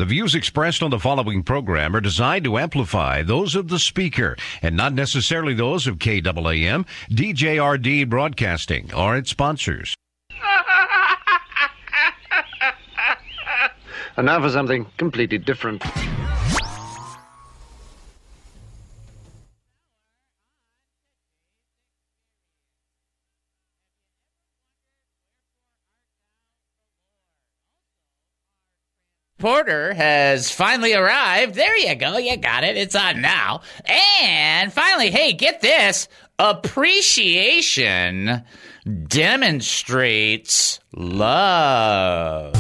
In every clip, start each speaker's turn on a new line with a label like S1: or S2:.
S1: The views expressed on the following program are designed to amplify those of the speaker and not necessarily those of KAAM, DJRD Broadcasting, or its sponsors.
S2: And now for something completely different.
S3: Porter has finally arrived. There you go. You got it. It's on now. And finally, hey, get this. Appreciation demonstrates love.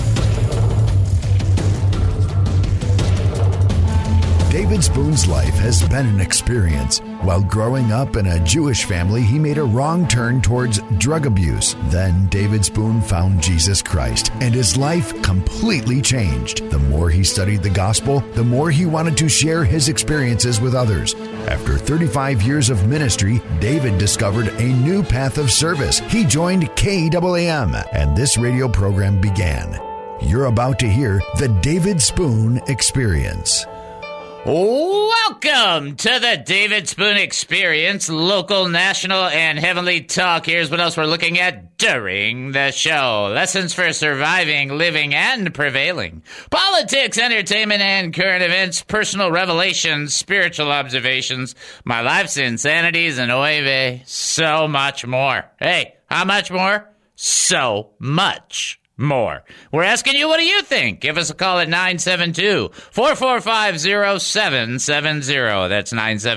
S4: David Spoon's life has been an experience. While growing up in a Jewish family, he made a wrong turn towards drug abuse. Then David Spoon found Jesus Christ, and his life completely changed. The more he studied the gospel, the more he wanted to share his experiences with others. After 35 years of ministry, David discovered a new path of service. He joined KAAM, and this radio program began. You're about to hear the David Spoon Experience.
S3: Welcome to the David Spoon Experience, local, national, and heavenly talk. Here's what else we're looking at during the show. Lessons for surviving, living, and prevailing. Politics, entertainment, and current events. Personal revelations, spiritual observations. My life's insanities, and oy vey, so much more. Hey, how much more? So much more. We're asking you, what do you think? Give us a call at 972-445-0770. That's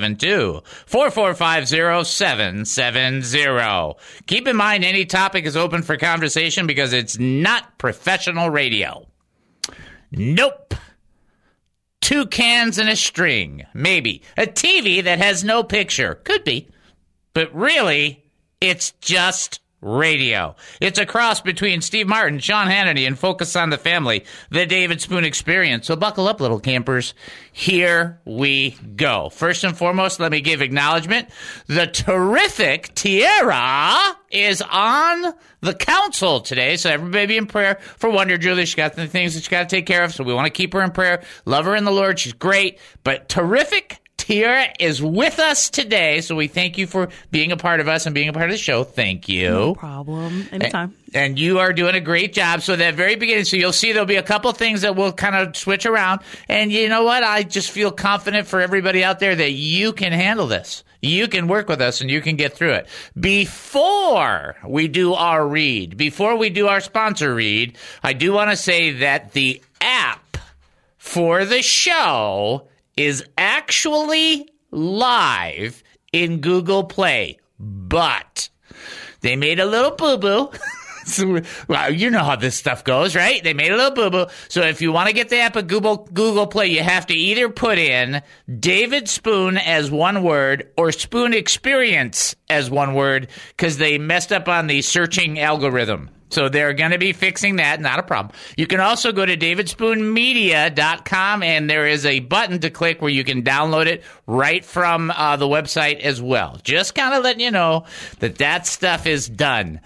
S3: 972-445-0770. Keep in mind, any topic is open for conversation because it's not professional radio. Nope. 2 cans and a string. Maybe. A TV that has no picture. Could be. But really, it's just radio. It's a cross between Steve Martin, Sean Hannity, and Focus on the Family, the David Spoon Experience. So buckle up, little campers. Here we go. First and foremost, let me give acknowledgement. The terrific Tierra is on the council today, so everybody be in prayer for Wonder Julie. She's got the things that she's got to take care of, so we want to keep her in prayer. Love her in the Lord. She's great, but terrific Tierra is with us today, so we thank you for being a part of us and being a part of the show. Thank you.
S5: No problem. Anytime.
S3: And you are doing a great job. So at that very beginning, so you'll see there'll be a couple things that will kind of switch around. And you know what? I just feel confident for everybody out there that you can handle this. You can work with us and you can get through it. Before we do our read, before we do our sponsor read, I do want to say that the app for the show is actually live in Google Play, but they made a little boo-boo. So, well, you know how this stuff goes, right? They made a little boo-boo. So if you want to get the app at Google Play, you have to either put in David Spoon as one word or Spoon Experience as one word, because they messed up on the searching algorithm. So they're going to be fixing that. Not a problem. You can also go to davidspoonmedia.com, and there is a button to click where you can download it right from the website as well. Just kind of letting you know that stuff is done.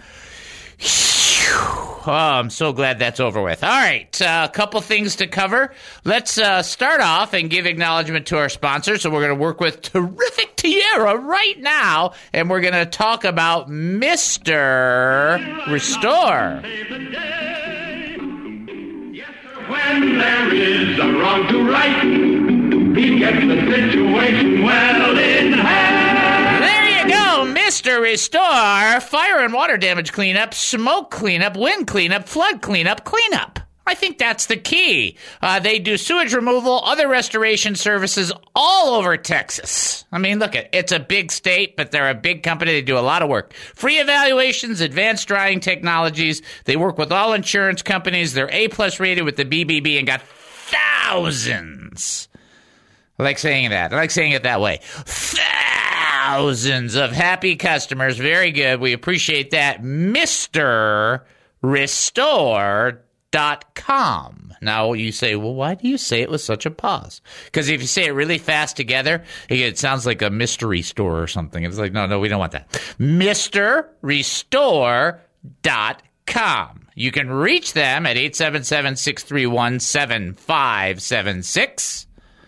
S3: Oh, I'm so glad that's over with. All right, a couple things to cover. Let's start off and give acknowledgement to our sponsors. So we're going to work with terrific Tierra right now, and we're going to talk about Mr. Restore.
S6: When there is a wrong to right, he gets the situation well in hand.
S3: There you go, Mr. Restore. Fire and water damage cleanup, smoke cleanup, wind cleanup, flood cleanup, cleanup. I think that's the key. They do sewage removal, other restoration services all over Texas. I mean, look, it's a big state, but they're a big company. They do a lot of work. Free evaluations, advanced drying technologies. They work with all insurance companies. They're A+ rated with the BBB and got thousands. I like saying that. I like saying it that way. Thousands of happy customers. Very good. We appreciate that. Mr. Restore.com. Now you say, well, why do you say it with such a pause? Because if you say it really fast together, it sounds like a mystery store or something. It's like, no, we don't want that. MrRestore.com. davidspoon.com. You can reach them at 877-631-7576.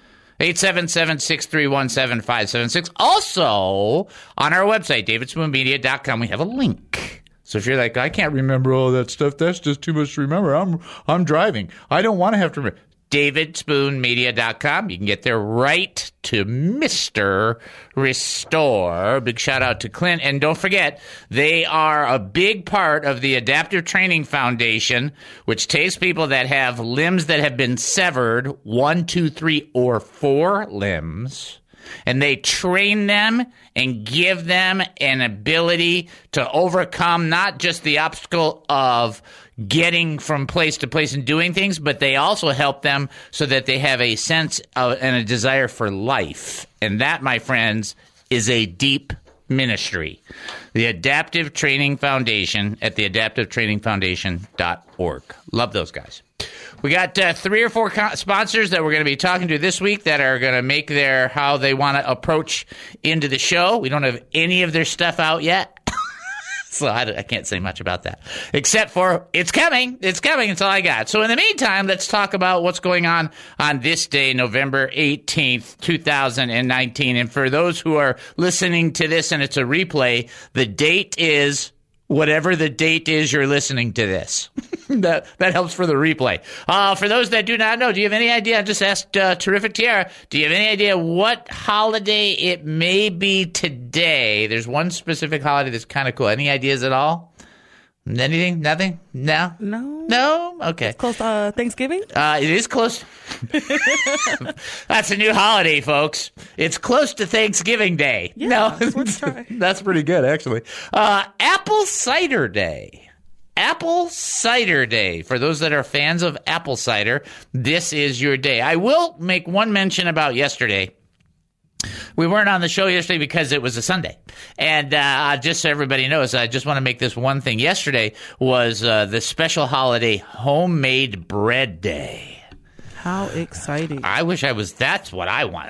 S3: 877-631-7576. Also, on our website, davidspoonmedia.com, we have a link. So if you're like, I can't remember all that stuff, that's just too much to remember. I'm driving. I don't want to have to remember. davidspoonmedia.com. You can get there right to Mr. Restore. Big shout out to Clint. And don't forget, they are a big part of the Adaptive Training Foundation, which takes people that have limbs that have been severed, 1, 2, 3, or 4 limbs, and they train them and give them an ability to overcome not just the obstacle of getting from place to place and doing things, but they also help them so that they have a sense of, and a desire for life. And that, my friends, is a deep ministry. The Adaptive Training Foundation at theadaptivetrainingfoundation.org. Love those guys. We got 3 or 4 sponsors that we're going to be talking to this week that are going to make their how they want to approach into the show. We don't have any of their stuff out yet. So I can't say much about that, except for it's coming. It's coming. It's all I got. So in the meantime, let's talk about what's going on this day, November 18th, 2019. And for those who are listening to this and it's a replay, the date is whatever the date is you're listening to this. that helps for the replay. For those that do not know, do you have any idea? I just asked Terrific Tiara, do you have any idea what holiday it may be today? There's one specific holiday that's kind of cool. Any ideas at all? Anything? Nothing? No? No? Okay.
S5: It's close to Thanksgiving?
S3: It is close. That's a new holiday, folks. It's close to Thanksgiving Day.
S5: Yeah,
S3: no,
S5: let's try.
S3: That's pretty good, actually. Apple Cider Day. Apple Cider Day. For those that are fans of apple cider, this is your day. I will make one mention about yesterday. We weren't on the show yesterday because it was a Sunday. And just so everybody knows, I just want to make this one thing. Yesterday was the special holiday Homemade Bread Day.
S5: How exciting.
S3: I wish that's what I want.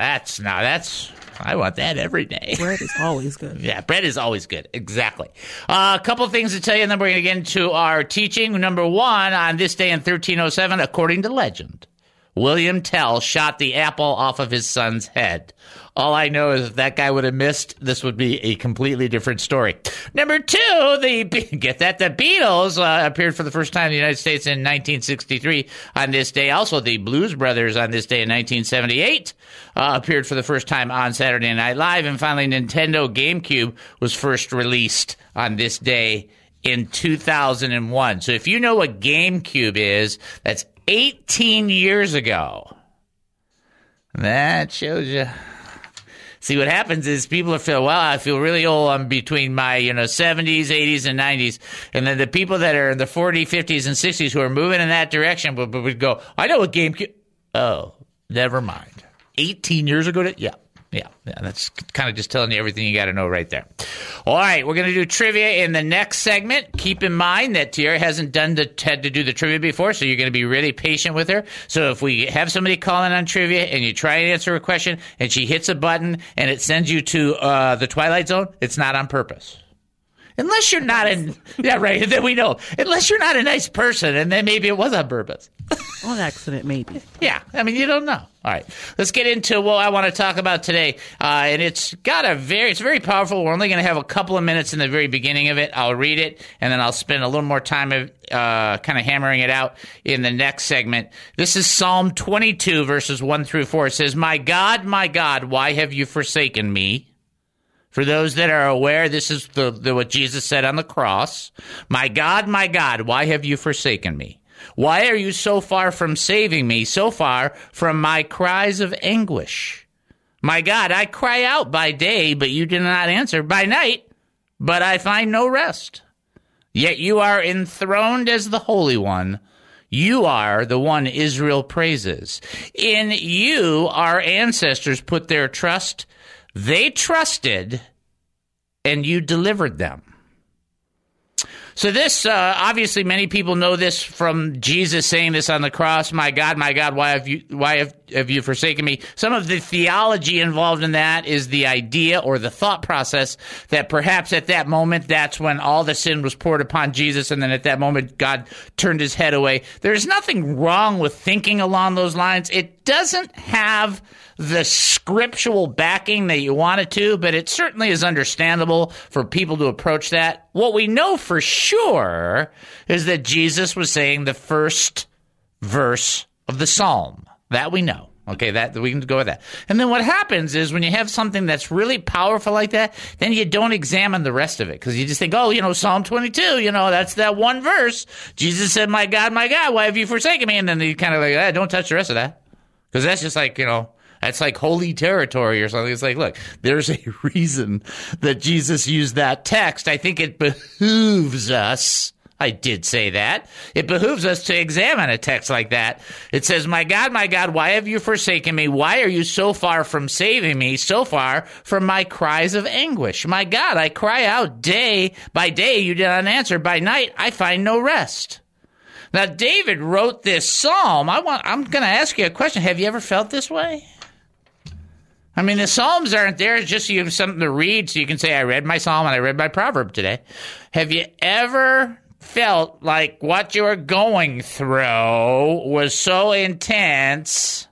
S3: I want that every day.
S5: Bread is always good.
S3: Yeah, bread is always good. Exactly. A couple things to tell you, and then we're going to get into our teaching. Number one, on this day in 1307, according to legend, William Tell shot the apple off of his son's head. All I know is if that guy would have missed, this would be a completely different story. Number two, the Beatles appeared for the first time in the United States in 1963 on this day. Also, the Blues Brothers on this day in 1978 appeared for the first time on Saturday Night Live. And finally, Nintendo GameCube was first released on this day in 2001. So if you know what GameCube is, that's 18 years ago. That shows you. See, what happens is people I feel really old. I'm between my, 70s, 80s, and 90s. And then the people that are in the 40s, 50s, and 60s who are moving in that direction would go, I know what GameCube. Oh, never mind. 18 years ago? Yeah, that's kind of just telling you everything you got to know right there. All right, we're going to do trivia in the next segment. Keep in mind that Tiara hasn't had to do the trivia before, so you're going to be really patient with her. So if we have somebody call in on trivia and you try and answer a question and she hits a button and it sends you to the Twilight Zone, it's not on purpose. Unless you're not yeah, right, then we know. Unless you're not a nice person, and then maybe it was on purpose.
S5: On accident, maybe.
S3: Yeah, I mean, you don't know. All right, let's get into what I want to talk about today, and it's very powerful. We're only going to have a couple of minutes in the very beginning of it. I'll read it, and then I'll spend a little more time kind of hammering it out in the next segment. This is Psalm 22, verses 1 through 4. It says, my God, why have you forsaken me? For those that are aware, this is what Jesus said on the cross. My God, why have you forsaken me? Why are you so far from saving me, so far from my cries of anguish? My God, I cry out by day, but you do not answer. By night, but I find no rest. Yet you are enthroned as the Holy One. You are the one Israel praises. In you, our ancestors put their trust. They trusted, and you delivered them. So this, obviously, many people know this from Jesus saying this on the cross. My God, why have have you forsaken me? Some of the theology involved in that is the idea or the thought process that perhaps at that moment, that's when all the sin was poured upon Jesus, and then at that moment, God turned his head away. There's nothing wrong with thinking along those lines. It doesn't have the scriptural backing that you want it to, but it certainly is understandable for people to approach that. What we know for sure is that Jesus was saying the first verse of the psalm. That we know. Okay, that we can go with that. And then what happens is when you have something that's really powerful like that, then you don't examine the rest of it because you just think, Psalm 22, that's that one verse. Jesus said, my God, why have you forsaken me? And then you kind of like, don't touch the rest of that because that's just like, that's like holy territory or something. It's like, look, there's a reason that Jesus used that text. I think it behooves us. I did say that. It behooves us to examine a text like that. It says, my God, why have you forsaken me? Why are you so far from saving me, so far from my cries of anguish? My God, I cry out day by day, you did not answer. By night, I find no rest. Now, David wrote this psalm. I'm going to ask you a question. Have you ever felt this way? I mean, the Psalms aren't there just so you have something to read so you can say, I read my Psalm and I read my proverb today. Have you ever felt like what you were going through was so intense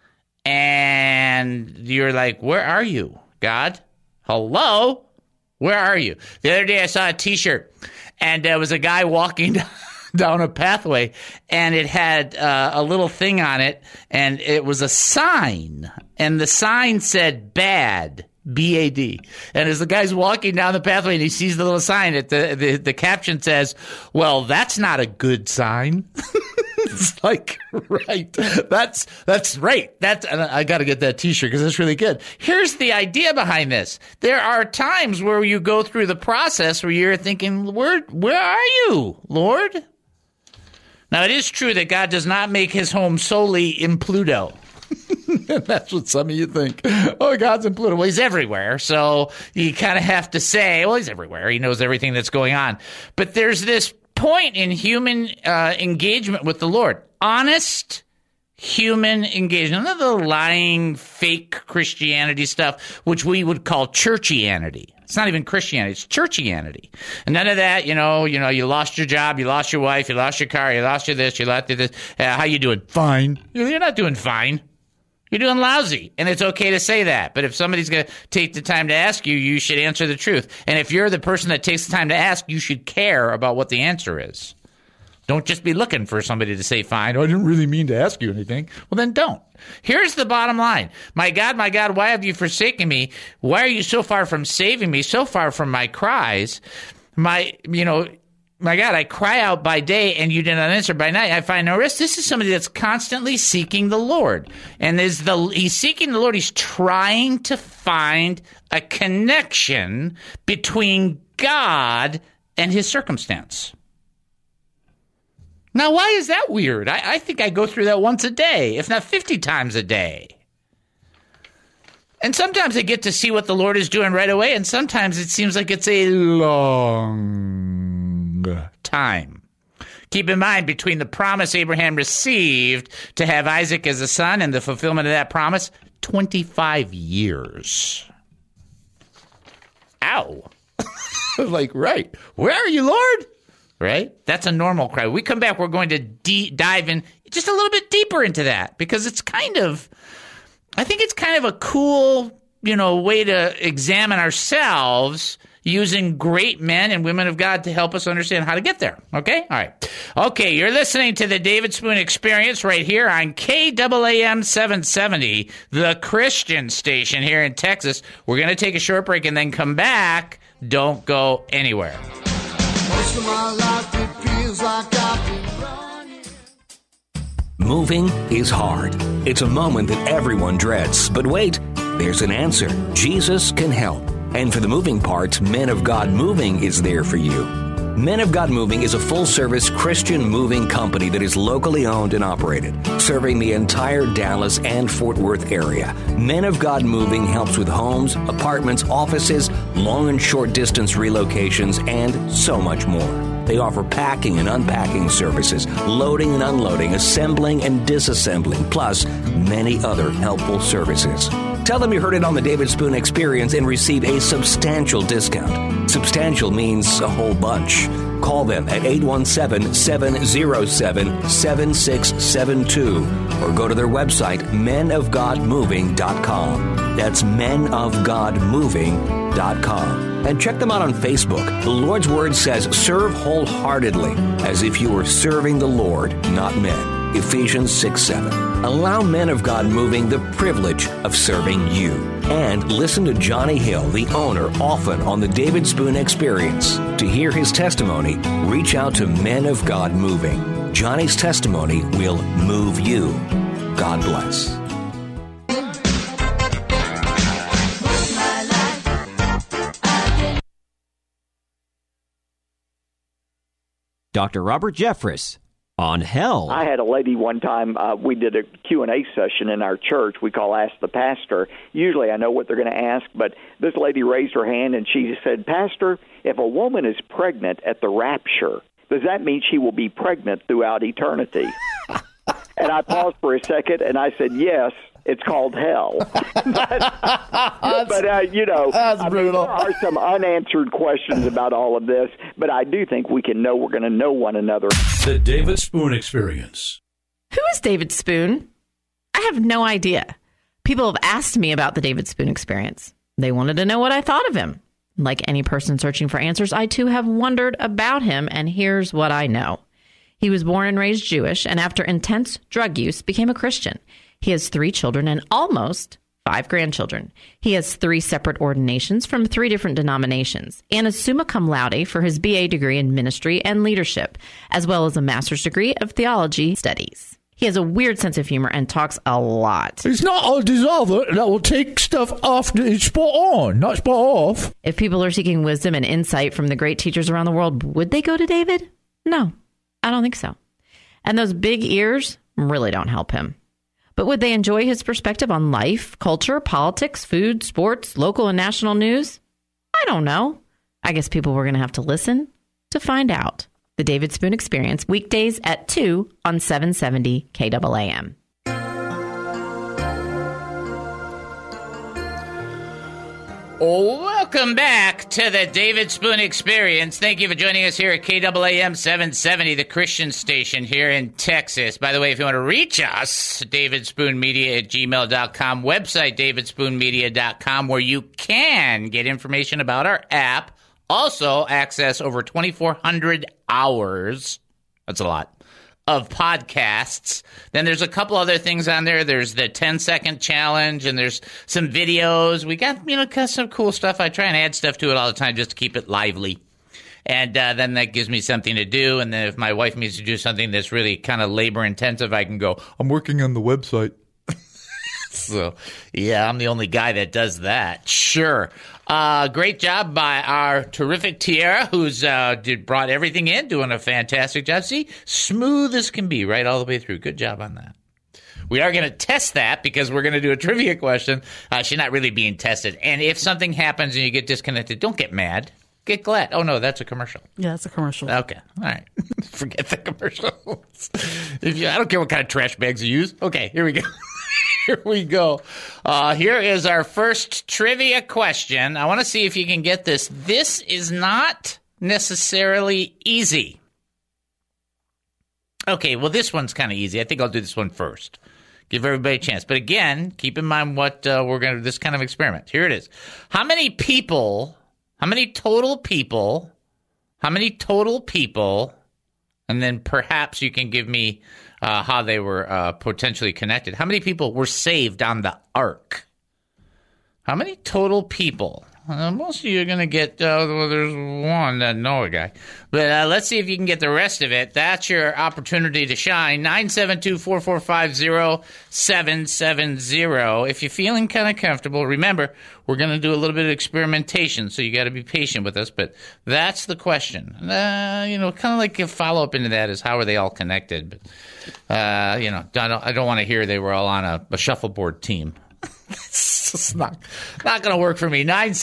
S3: and you're like, where are you, God? Hello? Where are you? The other day I saw a T-shirt and there was a guy walking down a pathway and it had a little thing on it and it was a sign and the sign said bad, B-A-D. And as the guy's walking down the pathway and he sees the little sign, the caption says, well, that's not a good sign. It's like, right. That's right. I got to get that T-shirt because that's really good. Here's the idea behind this. There are times where you go through the process where you're thinking, where are you, Lord? Now, it is true that God does not make his home solely in Pluto. That's what some of you think. Oh, God's in Pluto. Well, he's everywhere. So you kind of have to say, well, he's everywhere. He knows everything that's going on. But there's this point in human engagement with the Lord. Honest human engagement. None of the lying, fake Christianity stuff, which we would call churchianity. It's not even Christianity. It's churchianity. And none of that, you lost your job, you lost your wife, you lost your car, you lost your this, you lost your this. How you doing? Fine. You're not doing fine. You're doing lousy. And it's okay to say that. But if somebody's going to take the time to ask you, you should answer the truth. And if you're the person that takes the time to ask, you should care about what the answer is. Don't just be looking for somebody to say, fine, I didn't really mean to ask you anything. Well, then don't. Here's the bottom line. My God, why have you forsaken me? Why are you so far from saving me, so far from my cries? My God, I cry out by day and you did not answer. By night, I find no rest. This is somebody that's constantly seeking the Lord. And he's seeking the Lord. He's trying to find a connection between God and his circumstance. Now, why is that weird? I think I go through that once a day, if not 50 times a day. And sometimes I get to see what the Lord is doing right away, and sometimes it seems like it's a long time. Keep in mind, between the promise Abraham received to have Isaac as a son and the fulfillment of that promise, 25 years. Ow. Like, right. Where are you, Lord? Right? That's a normal cry. When we come back, we're going to dive in just a little bit deeper into that because I think it's kind of a cool, way to examine ourselves using great men and women of God to help us understand how to get there. Okay? All right. Okay, you're listening to the David Spoon Experience right here on KAAM 770, the Christian station here in Texas. We're going to take a short break and then come back. Don't go anywhere.
S7: Most of my life it feels like I've been running.
S8: Moving is hard. It's a moment that everyone dreads. But wait, there's an answer. Jesus can help. And for the moving parts, Men of God Moving is there for you. Men of God Moving is a full-service Christian moving company that is locally owned and operated, serving the entire Dallas and Fort Worth area. Men of God Moving helps with homes, apartments, offices, long and short distance relocations, and so much more. They offer packing and unpacking services, loading and unloading, assembling and disassembling, plus many other helpful services. Tell them you heard it on the David Spoon Experience and receive a substantial discount. Substantial means a whole bunch. Call them at 817-707-7672 or go to their website, menofgodmoving.com. That's menofgodmoving.com. And check them out on Facebook. The Lord's Word says, serve wholeheartedly, as if you were serving the Lord, not men. Ephesians 6:7. Allow Men of God Moving the privilege of serving you. And listen to Johnny Hill, the owner, often on the David Spoon Experience. To hear his testimony, reach out to Men of God Moving. Johnny's testimony will move you. God bless.
S9: Dr. Robert Jeffress on hell.
S10: I had a lady one time, we did a Q&A session in our church we call Ask the Pastor. Usually I know what they're going to ask, but this lady raised her hand and she said, Pastor, if a woman is pregnant at the rapture, does that mean she will be pregnant throughout eternity? And I paused for a second and I said, yes. It's called hell. but you know,
S3: that's brutal.
S10: There are some unanswered questions about all of this, but I do think we're going to know one another.
S11: The David Spoon Experience.
S12: Who is David Spoon? I have no idea. People have asked me about the David Spoon Experience. They wanted to know what I thought of him. Like any person searching for answers, I too have wondered about him, and here's what I know. He was born and raised Jewish, and after intense drug use, became a Christian. He has 3 children and almost 5 grandchildren. He has 3 separate ordinations from 3 different denominations and a summa cum laude for his BA degree in ministry and leadership, as well as a master's degree of theology studies. He has a weird sense of humor and talks a lot.
S11: It's not a dissolver that will take stuff after it's spot on, not spot off.
S12: If people are seeking wisdom and insight from the great teachers around the world, would they go to David? No, I don't think so. And those big ears really don't help him. But would they enjoy his perspective on life, culture, politics, food, sports, local and national news? I don't know. I guess people were going to have to listen to find out. The David Spoon Experience, weekdays at 2 on 770 KAAM.
S3: Welcome back to the David Spoon Experience. Thank you for joining us here at KAAM 770, the Christian station here in Texas. By the way, if you want to reach us, davidspoonmedia@gmail.com, website davidspoonmedia.com, where you can get information about our app. Also, access over 2,400 hours. That's a lot. Of podcasts. Then there's a couple other things on there. There's the 10-second challenge, and there's some videos. We got, some cool stuff. I try and add stuff to it all the time just to keep it lively. And then that gives me something to do. And then if my wife needs to do something that's really kind of labor-intensive, I can go, I'm working on the website. So, yeah, I'm the only guy that does that. Sure. Great job by our terrific Tiara, who's brought everything in, doing a fantastic job. See, smooth as can be, right all the way through. Good job on that. We are going to test that because we're going to do a trivia question. She's not really being tested. And if something happens and you get disconnected, don't get mad. Get glad. Oh, no, that's a commercial.
S5: Yeah, it's a commercial.
S3: Okay. All right. Forget the commercials. I don't care what kind of trash bags you use. Okay, here we go. Here we go. Here is our first trivia question. I want to see if you can get this. This is not necessarily easy. Okay, well, this one's kind of easy. I think I'll do this one first. Give everybody a chance. But again, keep in mind what we're going to do, this kind of experiment. Here it is. How many total people, and then perhaps you can give me how they were potentially connected. How many people were saved on the ark? How many total people? Most of you are going to get, there's one that know a guy. But let's see if you can get the rest of it. That's your opportunity to shine. 972-445-0770. If you're feeling kind of comfortable, remember, we're going to do a little bit of experimentation, so you got to be patient with us. But that's the question. Kind of like a follow-up into that is how are they all connected? But, I don't want to hear they were all on a shuffleboard team. It's just not going to work for me.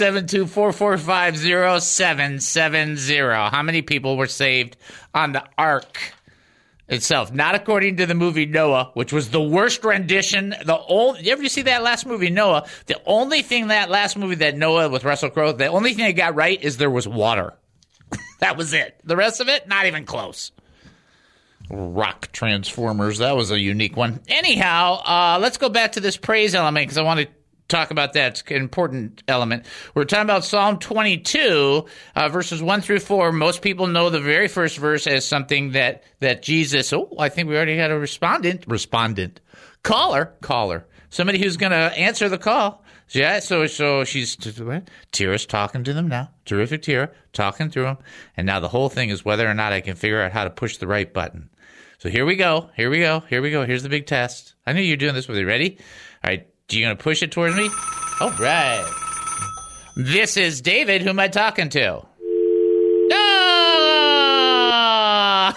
S3: 972-445-0770. How many people were saved on the ark itself? Not according to the movie Noah, which was the worst rendition. You ever see that last movie, Noah? The only thing that last movie that Noah with Russell Crowe, the only thing they got right is there was water. That was it. The rest of it, not even close. Rock Transformers. That was a unique one. Anyhow, let's go back to this praise element because I want to talk about that. It's an important element. We're talking about Psalm 22, verses 1 through 4. Most people know the very first verse as something that Jesus. Oh, I think we already had a respondent. Caller. Somebody who's going to answer the call. Yeah, so she's Tira's talking to them now. Terrific Tira, talking through them. And now the whole thing is whether or not I can figure out how to push the right button. So here we go. Here's the big test. I knew you were doing this with you. Ready? All right. You going to push it towards me? All right. This is David. Who am I talking to? Ah!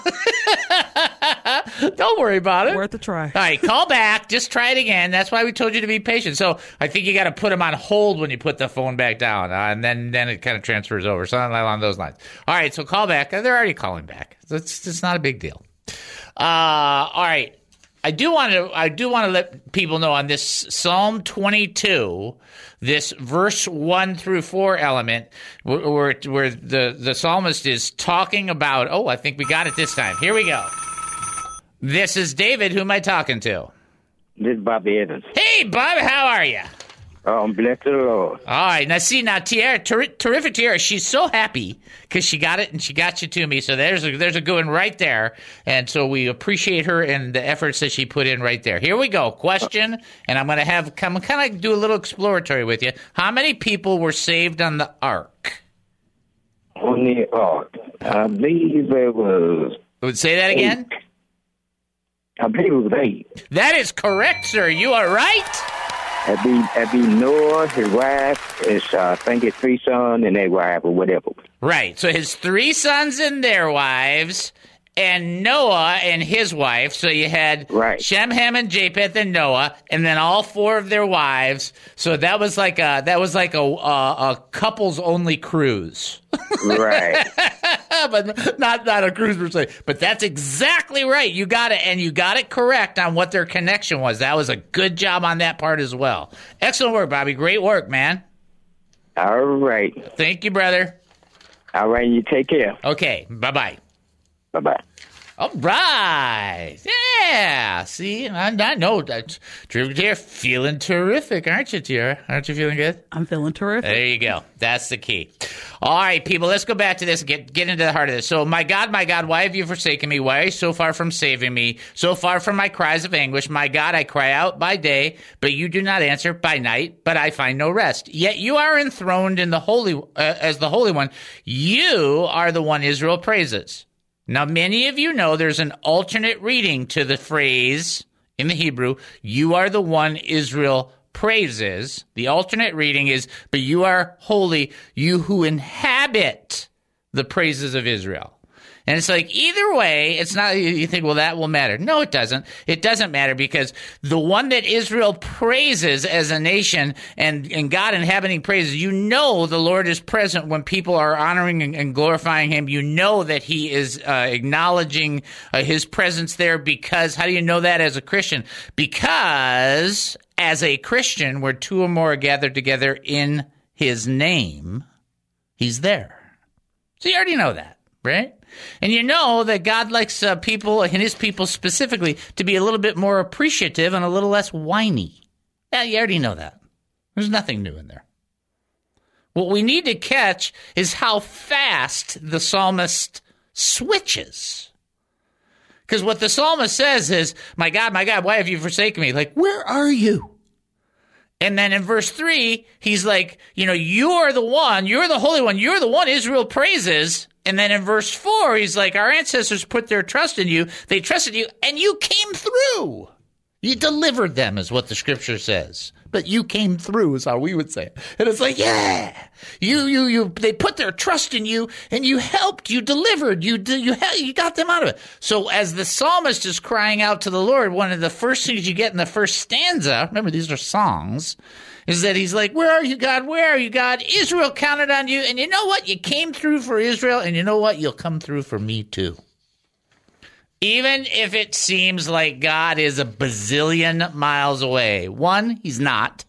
S3: Don't worry about it.
S5: Worth a try.
S3: All right, call back. Just try it again. That's why we told you to be patient. So I think you got to put them on hold when you put the phone back down, and then it kind of transfers over. Something along those lines. All right, so call back. They're already calling back. It's not a big deal. All right. I do want to let people know on this Psalm 22, this verse 1 through 4 element, where the psalmist is talking about. Oh, I think we got it this time. Here we go. This is David. Who am I talking to?
S13: This is Bobby Evans.
S3: Hey, Bob. How are you?
S13: Oh, I'm blessed to the Lord.
S3: All right. Now, Tierra, terrific Tierra, she's so happy because she got it and she got you to me. So there's a good one right there. And so we appreciate her and the efforts that she put in right there. Here we go. Question, and I'm going to kind of do a little exploratory with you. How many people were saved on the ark?
S13: On the ark. I believe it was...
S3: Would say that again?
S13: 8. I believe it was 8.
S3: That is correct, sir. You are right.
S13: That'd be Noah, his wife, I think his 3 sons and their wife or whatever.
S3: Right. So his 3 sons and their wives, and Noah and his wife. So you had Shem, Ham, and Japheth and Noah, and then all 4 of their wives. So that was like a couples only cruise.
S13: Right.
S3: But not a cruise per se. But that's exactly right. You got it, and you got it correct on what their connection was. That was a good job on that part as well. Excellent work, Bobby. Great work, man.
S13: All right.
S3: Thank you, brother.
S13: All right, you take care.
S3: Okay, bye-bye.
S13: Bye-bye.
S3: All right. Yeah. See, I know that. You're feeling terrific, aren't you, Tierra? Aren't you feeling good?
S5: I'm feeling terrific.
S3: There you go. That's the key. All right, people, let's go back to this and get into the heart of this. So, my God, why have you forsaken me? Why are you so far from saving me? So far from my cries of anguish. My God, I cry out by day, but you do not answer by night, but I find no rest. Yet you are enthroned in the as the Holy One. You are the one Israel praises. Now, many of you know there's an alternate reading to the phrase in the Hebrew, you are the one Israel praises. The alternate reading is, but you are holy, you who inhabit the praises of Israel. And it's like, either way, it's not, you think, well, that will matter. No, it doesn't. It doesn't matter because the one that Israel praises as a nation and God inhabiting praises, you know the Lord is present when people are honoring and glorifying him. You know that he is acknowledging his presence there because, how do you know that as a Christian? Because as a Christian, where 2 or more are gathered together in his name, he's there. So you already know that, right? And you know that God likes people, and his people specifically, to be a little bit more appreciative and a little less whiny. Yeah, you already know that. There's nothing new in there. What we need to catch is how fast the psalmist switches. Because what the psalmist says is, my God, why have you forsaken me? Like, where are you? And then in verse 3, he's like, you are the one, you're the Holy One, you're the one Israel praises. And then in verse 4, he's like, our ancestors put their trust in you. They trusted you, and you came through. You delivered them, is what the scripture says. but you came through is how we would say it. And it's like, yeah, they put their trust in you and you helped, you delivered, you got them out of it. So as the psalmist is crying out to the Lord, one of the first things you get in the first stanza, remember these are songs, is that he's like, where are you, God? Where are you, God? Israel counted on you. And you know what? You came through for Israel. And you know what? You'll come through for me too. Even if it seems like God is a bazillion miles away. One, he's not.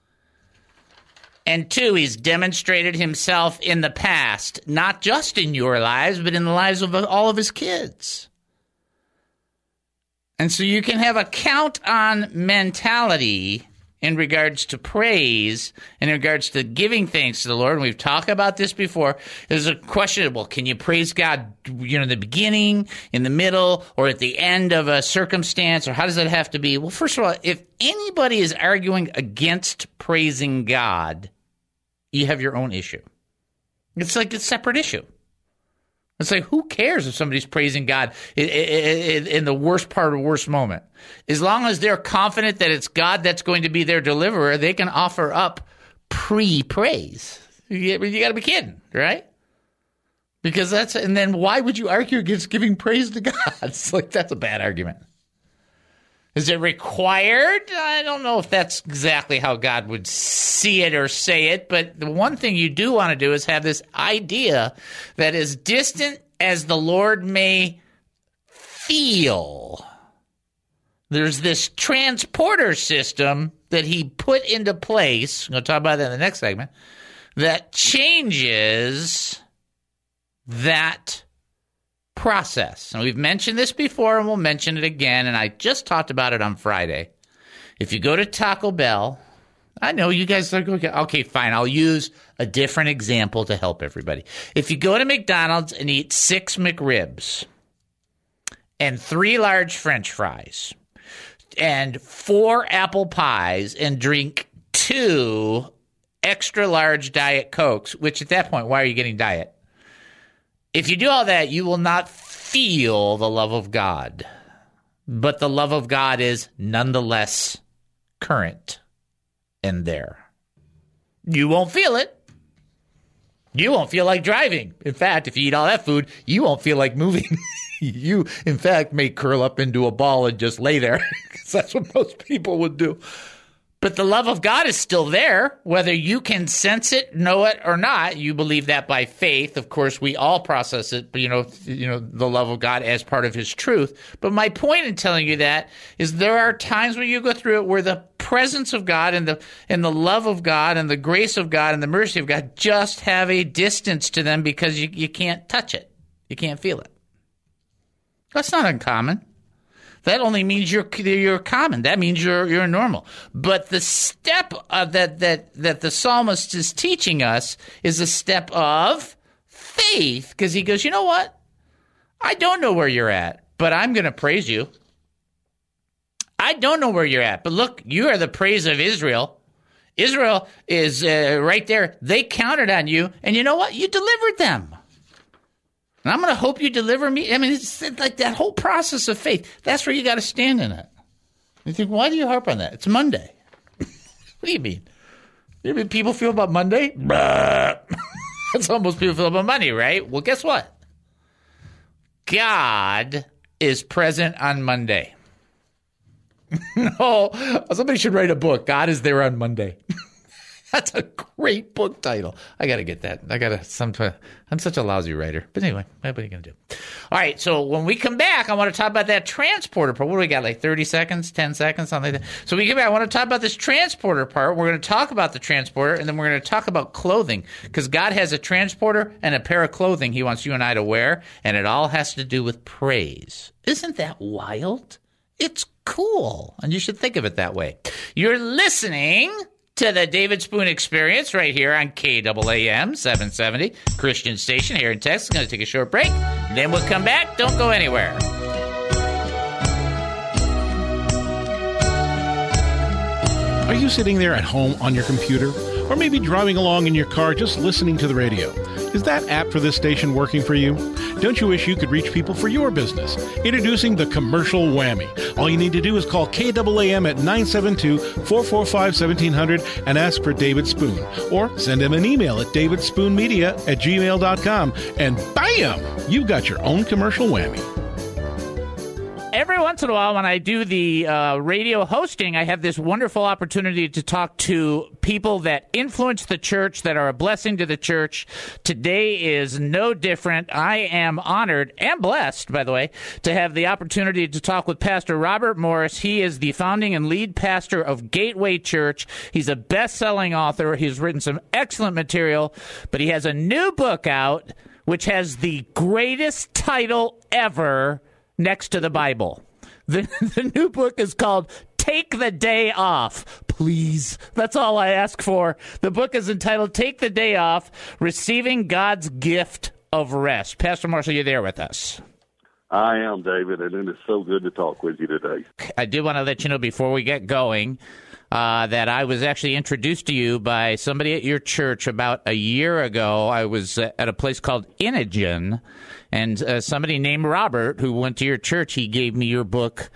S3: And two, he's demonstrated himself in the past, not just in your lives, but in the lives of all of his kids. And so you can have a count on mentality in regards to praise, in regards to giving thanks to the Lord. And we've talked about this before. There's a question, well, can you praise God, in the beginning, in the middle, or at the end of a circumstance, or how does that have to be? Well, first of all, if anybody is arguing against praising God, you have your own issue. It's like a separate issue. It's like, who cares if somebody's praising God in the worst part of the worst moment? As long as they're confident that it's God that's going to be their deliverer, they can offer up pre-praise. You got to be kidding, right? Because and then why would you argue against giving praise to God? It's like, that's a bad argument. Is it required? I don't know if that's exactly how God would see it or say it, but the one thing you do want to do is have this idea that as distant as the Lord may feel, there's this transporter system that he put into place, I'm going to talk about that in the next segment, that changes that process. And we've mentioned this before, and we'll mention it again, and I just talked about it on Friday. If you go to Taco Bell, I know you guys are going, okay, fine, I'll use a different example to help everybody. If you go to McDonald's and eat 6 McRibs and 3 large French fries and 4 apple pies and drink 2 extra large Diet Cokes, which at that point, why are you getting diet? If you do all that, you will not feel the love of God. But the love of God is nonetheless current and there. You won't feel it. You won't feel like driving. In fact, if you eat all that food, you won't feel like moving. You, in fact, may curl up into a ball and just lay there. Because that's what most people would do. But the love of God is still there, whether you can sense it, know it, or not. You believe that by faith. Of course, we all process it, but the love of God as part of his truth. But my point in telling you that is there are times when you go through it where the presence of God and the love of God and the grace of God and the mercy of God just have a distance to them because you can't touch it. You can't feel it. That's not uncommon. That only means you're common. That means you're normal. But the step that the psalmist is teaching us is a step of faith, because he goes, you know what? I don't know where you're at, but I'm going to praise you. I don't know where you're at, but look, you are the praise of Israel. Israel is right there. They counted on you, and you know what? You delivered them. And I'm going to hope you deliver me. I mean, it's like that whole process of faith. That's where you got to stand in it. You think, why do you harp on that? It's Monday. What do you mean? You know what people feel about Monday? That's how most people feel about Monday, right? Well, guess what? God is present on Monday. No, somebody should write a book. God is there on Monday. That's a great book title. I got to get that. I'm such a lousy writer. But anyway, what are you going to do? All right, so when we come back, I want to talk about that transporter part. What do we got, like 30 seconds, 10 seconds, something like that? So we come back, I want to talk about this transporter part. We're going to talk about the transporter, and then we're going to talk about clothing, because God has a transporter and a pair of clothing he wants you and I to wear, and it all has to do with praise. Isn't that wild? It's cool, and you should think of it that way. You're listening to the David Spoon Experience right here on KAAM 770, Christian station here in Texas. Going to take a short break, then we'll come back. Don't go anywhere.
S14: Are you sitting there at home on your computer? Or maybe driving along in your car just listening to the radio? Is that app for this station working for you? Don't you wish you could reach people for your business? Introducing the Commercial Whammy. All you need to do is call KAAM at 972-445-1700 and ask for David Spoon. Or send him an email at davidspoonmedia@gmail.com, and bam! You've got your own commercial whammy.
S3: Every once in a while when I do the radio hosting, I have this wonderful opportunity to talk to people that influence the church, that are a blessing to the church. Today is no different. I am honored and blessed, by the way, to have the opportunity to talk with Pastor Robert Morris. He is the founding and lead pastor of Gateway Church. He's a best-selling author. He's written some excellent material, but he has a new book out which has the greatest title ever next to the Bible. The new book is called Take the Day Off. Please. That's all I ask for. The book is entitled Take the Day Off, Receiving God's Gift of Rest. Pastor Morris, are you there with us?
S15: I am, David, and it is so good to talk with you today.
S3: I do want to let you know before we get going that I was actually introduced to you by somebody at your church about a year ago. I was at a place called Inogen, and somebody named Robert, who went to your church, he gave me your book,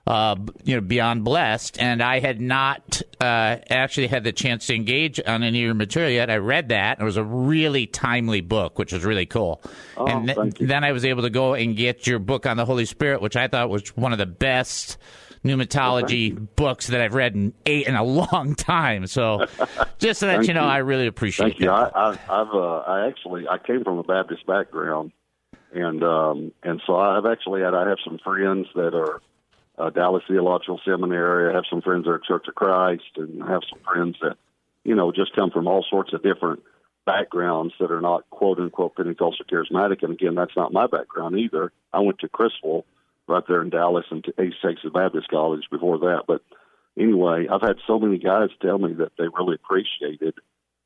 S3: Beyond Blessed, and I had not actually had the chance to engage on any of your material yet. I read that. It was a really timely book, which was really cool.
S15: Oh,
S3: and then I was able to go and get your book on the Holy Spirit, which I thought was one of the best pneumatology books that I've read in a long time. So just to let you know, I really appreciate it.
S15: Thank you. I came from a Baptist background, and so I have some friends that are Dallas Theological Seminary. I have some friends that are Church of Christ, and I have some friends that, just come from all sorts of different backgrounds that are not quote-unquote Pentecostal charismatic. And again, that's not my background either. I went to Criswell right there in Dallas and to East Texas Baptist College before that. But anyway, I've had so many guys tell me that they really appreciated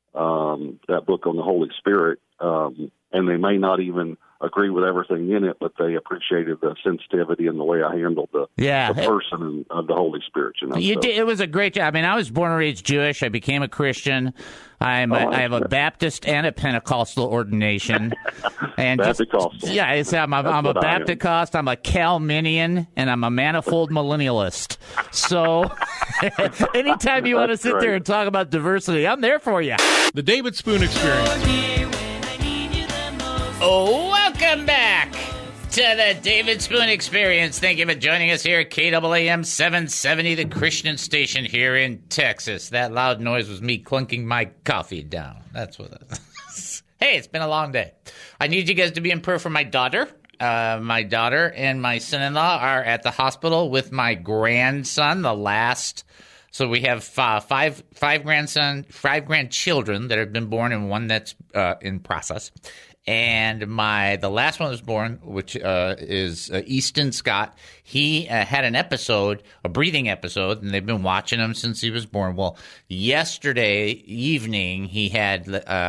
S15: that book on the Holy Spirit, and they may not even agree with everything in it, but they appreciated the sensitivity and the way I handled the person of the Holy Spirit.
S3: It was a great job. I mean, I was born and raised Jewish. I became a Christian. I have a Baptist and a Pentecostal ordination. And
S15: Baptist-costal.
S3: I'm a Baptist. I'm a Calminian, and I'm a manifold millennialist. So anytime you want to sit there and talk about diversity, I'm there for you.
S14: The David Spoon Experience.
S3: Oh, welcome back to the David Spoon Experience. Thank you for joining us here at KAAM 770, the Christian station here in Texas. That loud noise was me clunking my coffee down. That's what it is. Hey, it's been a long day. I need you guys to be in prayer for my daughter. My daughter and my son-in-law are at the hospital with my grandson, the last. So we have five grandchildren that have been born and one that's in process. And the last one was born, which is Easton Scott. He had an episode, a breathing episode, and they've been watching him since he was born. Well, yesterday morning, he had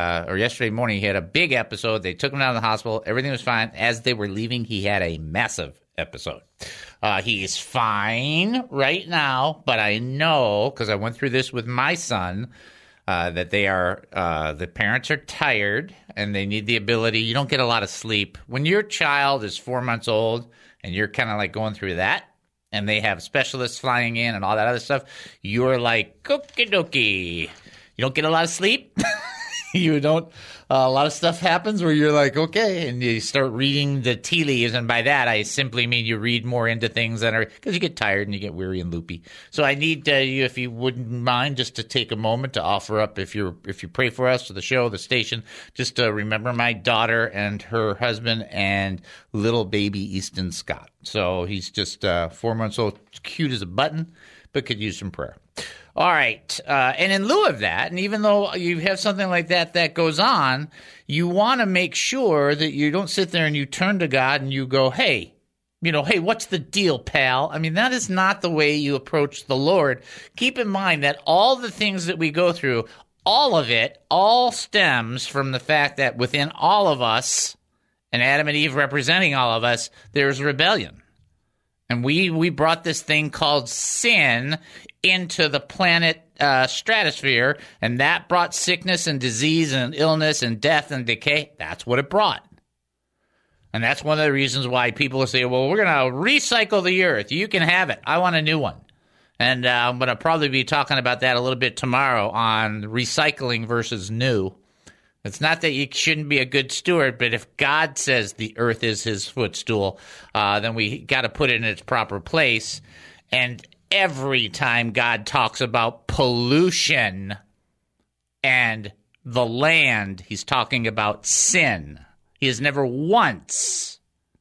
S3: a big episode. They took him down to the hospital. Everything was fine. As they were leaving, he had a massive episode. He's fine right now, but I know, because I went through this with my son, that the parents are tired and they need the ability. You don't get a lot of sleep. When your child is 4 months old and you're kind of like going through that and they have specialists flying in and all that other stuff, you're like, okie dokie. You don't get a lot of sleep. You don't. A lot of stuff happens where you're like, okay, and you start reading the tea leaves, and by that I simply mean you read more into things that are because you get tired and you get weary and loopy. So I need you, if you wouldn't mind, just to take a moment to offer up, if you pray for us, for the show, the station, just to remember my daughter and her husband and little baby Easton Scott. So he's just 4 months old, cute as a button, but could use some prayer. All right. And in lieu of that, and even though you have something like that goes on, you want to make sure that you don't sit there and you turn to God and you go, hey, what's the deal, pal? I mean, that is not the way you approach the Lord. Keep in mind that all the things that we go through, all of it, all stems from the fact that within all of us, and Adam and Eve representing all of us, there's rebellion. And we brought this thing called sin into the planet stratosphere, and that brought sickness and disease and illness and death and decay. That's what it brought. And that's one of the reasons why people say, well, we're going to recycle the earth. You can have it. I want a new one. And I'm going to probably be talking about that a little bit tomorrow on recycling versus new. It's not that you shouldn't be a good steward, but if God says the earth is his footstool, then we got to put it in its proper place. And every time God talks about pollution and the land, he's talking about sin. He has never once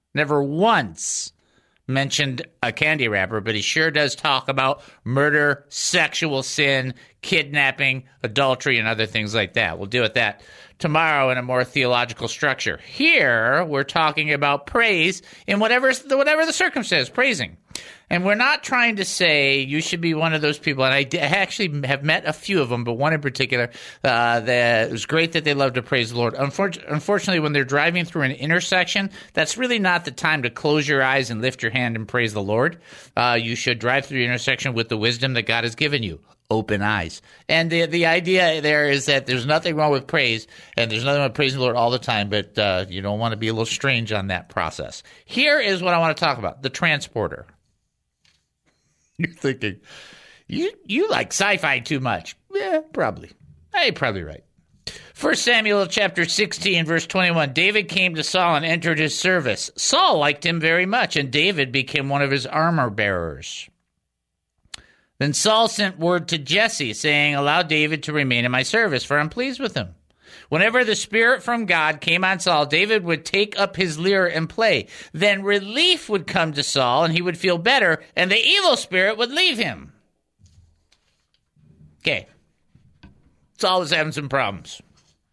S3: mentioned a candy wrapper, but he sure does talk about murder, sexual sin, kidnapping, adultery, and other things like that. We'll deal with that tomorrow in a more theological structure. Here, we're talking about praise in whatever the circumstance, praising. And we're not trying to say you should be one of those people, and I actually have met a few of them, but one in particular, that it was great that they love to praise the Lord. Unfortunately, when they're driving through an intersection, that's really not the time to close your eyes and lift your hand and praise the Lord. You should drive through the intersection with the wisdom that God has given you. Open eyes. And the idea there is that there's nothing wrong with praise, and there's nothing wrong with praising the Lord all the time, but you don't want to be a little strange on that process. Here is what I want to talk about, the transporter. You're thinking, you like sci-fi too much. Yeah, probably. Hey, you're probably right. 1 Samuel chapter 16, verse 21, David came to Saul and entered his service. Saul liked him very much, and David became one of his armor bearers. Then Saul sent word to Jesse, saying, allow David to remain in my service, for I'm pleased with him. Whenever the Spirit from God came on Saul, David would take up his lyre and play. Then relief would come to Saul, and he would feel better, and the evil spirit would leave him. Okay. Saul was having some problems.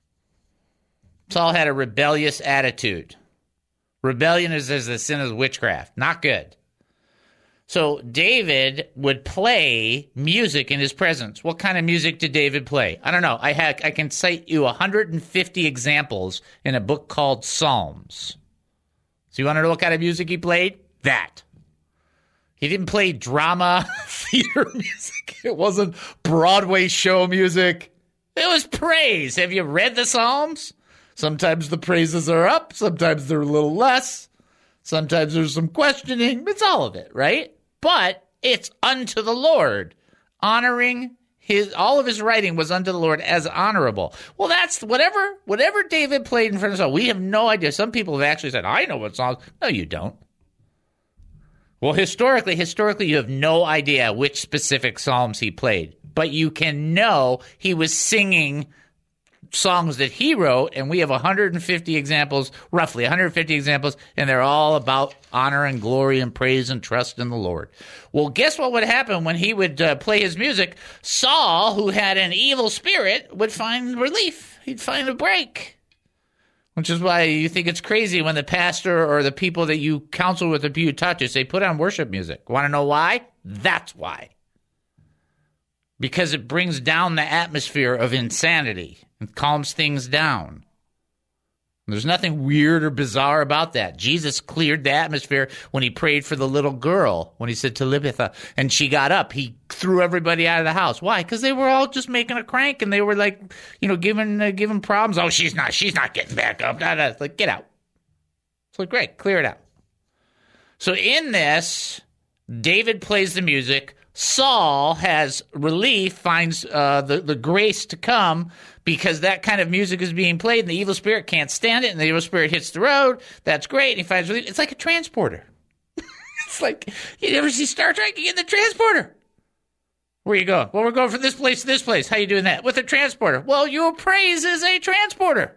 S3: Saul had a rebellious attitude. Rebellion is as the sin of witchcraft. Not good. So David would play music in his presence. What kind of music did David play? I don't know. I can cite you 150 examples in a book called Psalms. So you want to know what kind of music he played? That. He didn't play drama, theater music. It wasn't Broadway show music. It was praise. Have you read the Psalms? Sometimes the praises are up. Sometimes they're a little less. Sometimes there's some questioning. It's all of it, right? But it's unto the Lord. Honoring all of his writing was unto the Lord as honorable. Well, that's whatever David played in front of Saul. We have no idea. Some people have actually said, I know what songs. No, you don't. Well, historically, you have no idea which specific psalms he played. But you can know he was singing songs that he wrote, and we have 150 examples, roughly 150 examples, and they're all about honor and glory and praise and trust in the Lord. Well, guess what would happen when he would play his music? Saul, who had an evil spirit, would find relief. He'd find a break. Which is why you think it's crazy when the pastor or the people that you counsel with, the people you talk to, say, put on worship music. Want to know why? That's why. Because it brings down the atmosphere of insanity. It calms things down. There's nothing weird or bizarre about that. Jesus cleared the atmosphere when he prayed for the little girl, when he said to Tabitha, and she got up. He threw everybody out of the house. Why? Because they were all just making a crank, and they were like, giving problems. Oh, she's not getting back up. It's like, get out. It's like, great, clear it out. So in this, David plays the music. Saul has relief, finds the grace to come because that kind of music is being played and the evil spirit can't stand it and the evil spirit hits the road. That's great. And he finds relief. It's like a transporter. It's like, you ever see Star Trek? You get in the transporter. Where are you going? Well, we're going from this place to this place. How you doing that? With a transporter. Well, your praise is a transporter.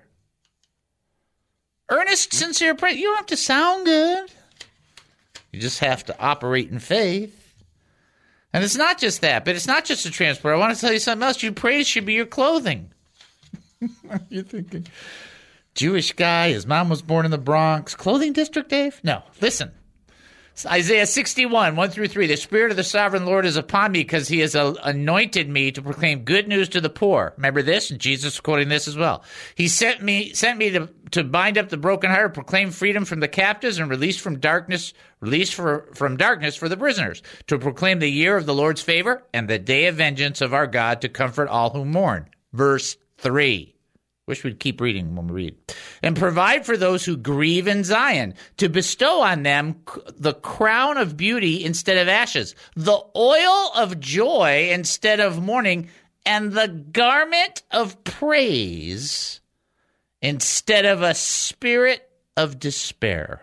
S3: Earnest, sincere praise. You don't have to sound good. You just have to operate in faith. And it's not just that, but it's not just a transport. I want to tell you something else. Your praise should be your clothing. You're thinking, Jewish guy, his mom was born in the Bronx. Clothing district, Dave? No. Listen. It's Isaiah 61, 1-3. The Spirit of the Sovereign Lord is upon me because he has anointed me to proclaim good news to the poor. Remember this? And Jesus is quoting this as well. He sent me to bind up the brokenhearted, proclaim freedom from the captives, and release from darkness for the prisoners, to proclaim the year of the Lord's favor and the day of vengeance of our God, to comfort all who mourn. Verse 3. Wish we'd keep reading when we read. And provide for those who grieve in Zion, to bestow on them the crown of beauty instead of ashes, the oil of joy instead of mourning, and the garment of praise instead of a spirit of despair.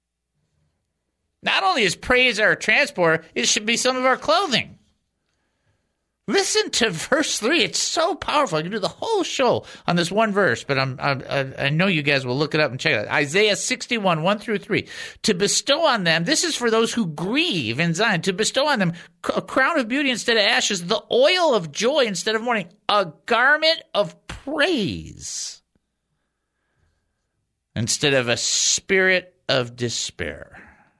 S3: Not only is praise our transport, it should be some of our clothing. Listen to verse 3. It's so powerful. I can do the whole show on this one verse, but I know you guys will look it up and check it out. Isaiah 61, 1 through 3. To bestow on them, this is for those who grieve in Zion, to bestow on them a crown of beauty instead of ashes, the oil of joy instead of mourning, a garment of praise instead of a spirit of despair.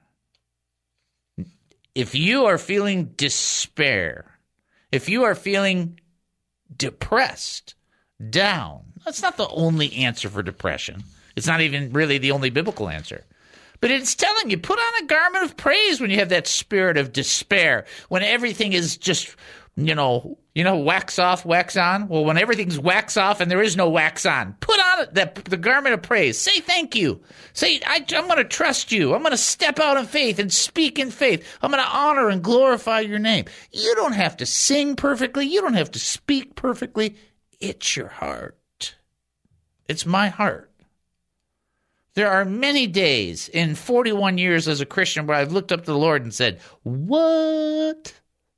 S3: If you are feeling despair, if you are feeling depressed, down, that's not the only answer for depression. It's not even really the only biblical answer. But it's telling you, put on a garment of praise when you have that spirit of despair, when everything is just, wax off, wax on. Well, when everything's wax off and there is no wax on, put on the garment of praise. Say thank you. Say, I'm going to trust you. I'm going to step out in faith and speak in faith. I'm going to honor and glorify your name. You don't have to sing perfectly. You don't have to speak perfectly. It's your heart. It's my heart. There are many days in 41 years as a Christian where I've looked up to the Lord and said, what?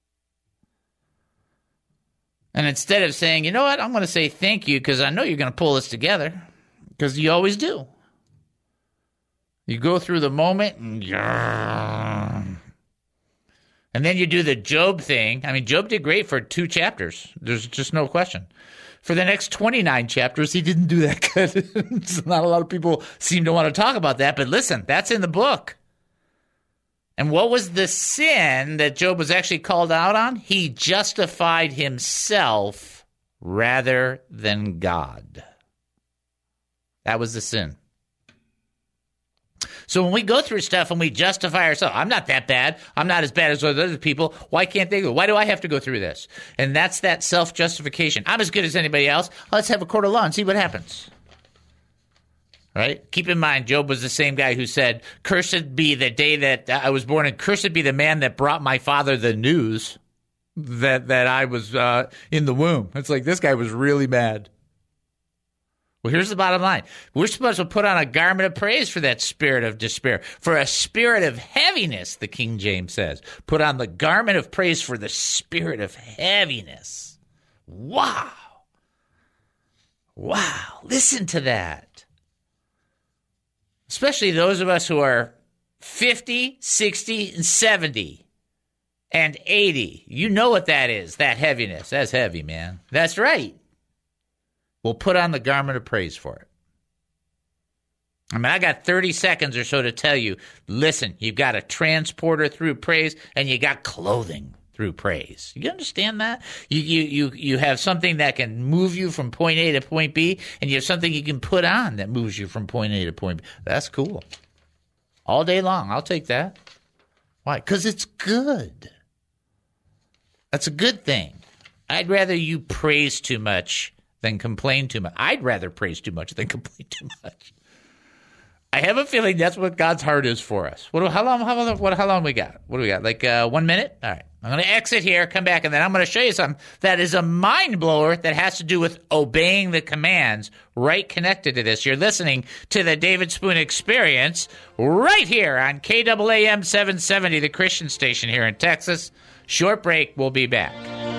S3: And instead of saying, you know what, I'm going to say thank you because I know you're going to pull this together, because you always do. You go through the moment and then you do the Job thing. I mean, Job did great for 2 chapters. There's just no question. For the next 29 chapters, he didn't do that good. So not a lot of people seem to want to talk about that, but listen, that's in the book. And what was the sin that Job was actually called out on? He justified himself rather than God. That was the sin. So when we go through stuff and we justify ourselves, I'm not that bad. I'm not as bad as those other people. Why can't they go? Why do I have to go through this? And that's that self-justification. I'm as good as anybody else. Let's have a court of law and see what happens. Right? Keep in mind, Job was the same guy who said, cursed be the day that I was born, and cursed be the man that brought my father the news that I was in the womb. It's like this guy was really mad. Well, here's the bottom line. We're supposed to put on a garment of praise for that spirit of despair, for a spirit of heaviness, the King James says. Put on the garment of praise for the spirit of heaviness. Wow. Wow. Listen to that. Especially those of us who are 50, 60, and 70 and 80. You know what that is, that heaviness. That's heavy, man. That's right. We'll put on the garment of praise for it. I mean, I got 30 seconds or so to tell you, listen, you've got a transporter through praise and you got clothing through praise. You understand that? You have something that can move you from point A to point B, and you have something you can put on that moves you from point A to point B. That's cool. All day long, I'll take that. Why? Because it's good. That's a good thing. I'd rather you praise too much than complain too much. I'd rather praise too much than complain too much. I have a feeling that's what God's heart is for us. How long we got? What do we got? Like 1 minute? All right. I'm going to exit here, come back, and then I'm going to show you something that is a mind blower that has to do with obeying the commands right connected to this. You're listening to the David Spoon Experience right here on KAAM 770, the Christian station here in Texas. Short break. We'll be back.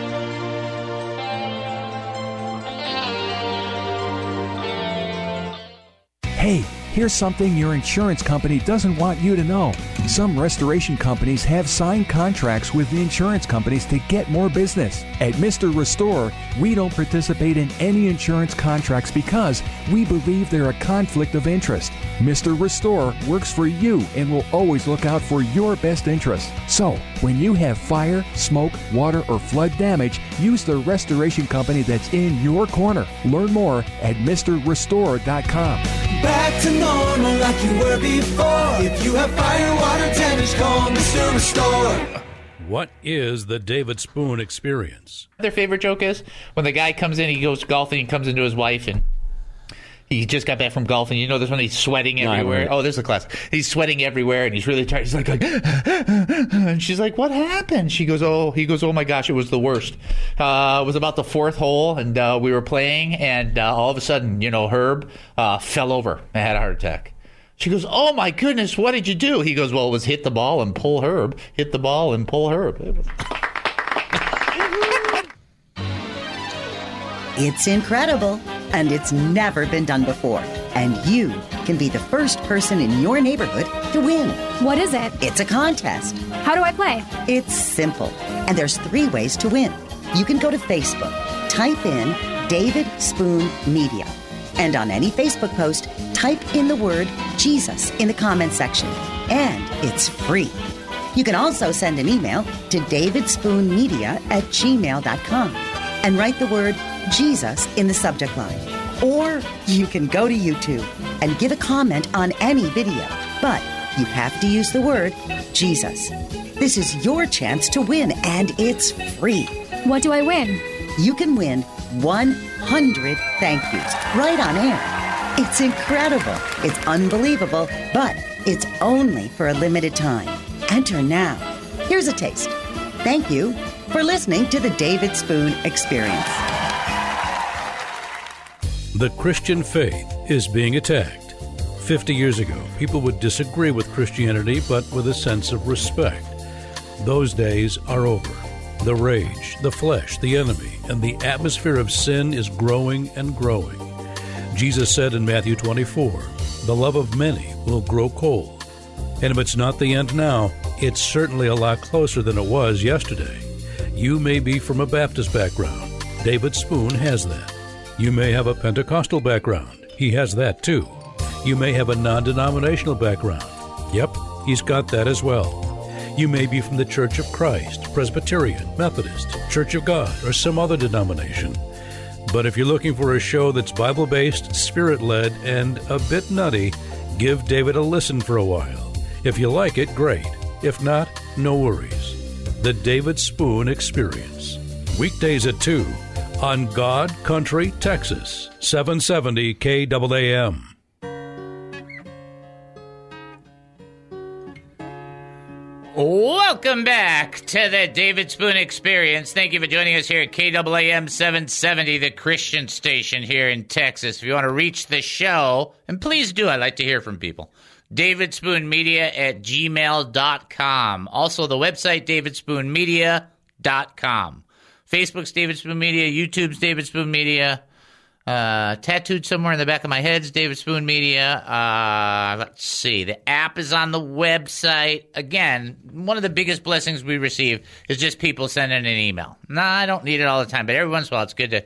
S16: Hey, here's something your insurance company doesn't want you to know. Some restoration companies have signed contracts with the insurance companies to get more business. At Mr. Restore, we don't participate in any insurance contracts because we believe they're a conflict of interest. Mr. Restore works for you and will always look out for your best interest. So, when you have fire, smoke, water, or flood damage, use the restoration company that's in your corner. Learn more at MrRestore.com.
S7: Back to normal like you were before. If you have fire, water damage, call Mr. Restore.
S14: What is the David Spoon Experience?
S3: Their favorite joke is when the guy comes in, he goes golfing, he comes into his wife, and He just got back from golf, and you know this one. He's sweating everywhere. Oh, there's a class. He's sweating everywhere, and he's really tired. He's like, and she's like, "What happened?" She goes, "Oh." He goes, "Oh my gosh, it was the worst." It was about the fourth hole, and we were playing, and all of a sudden, Herb fell over and had a heart attack. She goes, "Oh my goodness, what did you do?" He goes, "Well, it was hit the ball and pull Herb. Hit the ball and pull Herb."
S17: It's incredible, and it's never been done before. And you can be the first person in your neighborhood to win.
S18: What is it?
S17: It's a contest.
S18: How do I play?
S17: It's simple, and there's 3 ways to win. You can go to Facebook, type in David Spoon Media, and on any Facebook post, type in the word Jesus in the comment section, and it's free. You can also send an email to davidspoonmedia@gmail.com and write the word Jesus in the subject line. Or you can go to YouTube and give a comment on any video, but you have to use the word Jesus. This is your chance to win, and it's free.
S18: What do I win?
S17: You can win 100 thank yous right on air. It's incredible. It's unbelievable, but it's only for a limited time. Enter now. Here's a taste. Thank you for listening to the David Spoon Experience.
S19: The Christian faith is being attacked. 50 years ago, people would disagree with Christianity, but with a sense of respect. Those days are over. The rage, the flesh, the enemy, and the atmosphere of sin is growing and growing. Jesus said in Matthew 24, "The love of many will grow cold." And if it's not the end now, it's certainly a lot closer than it was yesterday. You may be from a Baptist background. David Spoon has that. You may have a Pentecostal background. He has that too. You may have a non-denominational background. Yep, he's got that as well. You may be from the Church of Christ, Presbyterian, Methodist, Church of God, or some other denomination. But if you're looking for a show that's Bible-based, Spirit-led, and a bit nutty, give David a listen for a while. If you like it, great. If not, no worries. The David Spoon Experience. Weekdays at 2 on God Country, Texas, 770 KAAM.
S3: Welcome back to the David Spoon Experience. Thank you for joining us here at KAAM 770, the Christian station here in Texas. If you want to reach the show, and please do, I'd like to hear from people. DavidSpoonMedia@gmail.com. Also, the website, DavidSpoonMedia.com. Facebook's David Spoon Media. YouTube's David Spoon Media. Tattooed somewhere in the back of my head is David Spoon Media. Let's see. The app is on the website. Again, one of the biggest blessings we receive is just people sending an email. Nah, I don't need it all the time, but every once in a while it's good to,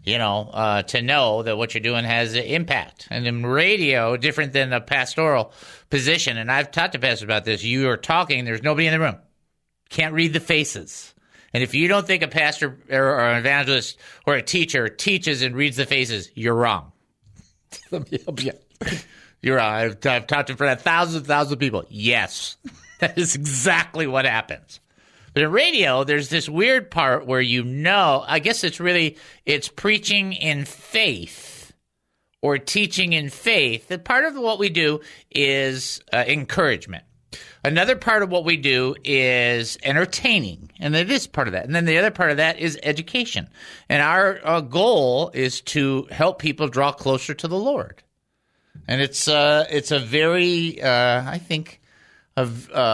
S3: to know that what you're doing has an impact. And in radio, different than a pastoral position, and I've talked to pastors about this, you are talking, there's nobody in the room. Can't read the faces. And if you don't think a pastor or an evangelist or a teacher teaches and reads the faces, you're wrong. Let me help you. You're wrong. I've talked to thousands of people. Yes, that is exactly what happens. But in radio, there's this weird part where I guess it's preaching in faith or teaching in faith. And part of what we do is encouragement. Another part of what we do is entertaining, and it is part of that. And then the other part of that is education. And our goal is to help people draw closer to the Lord. And it's a very, I think, a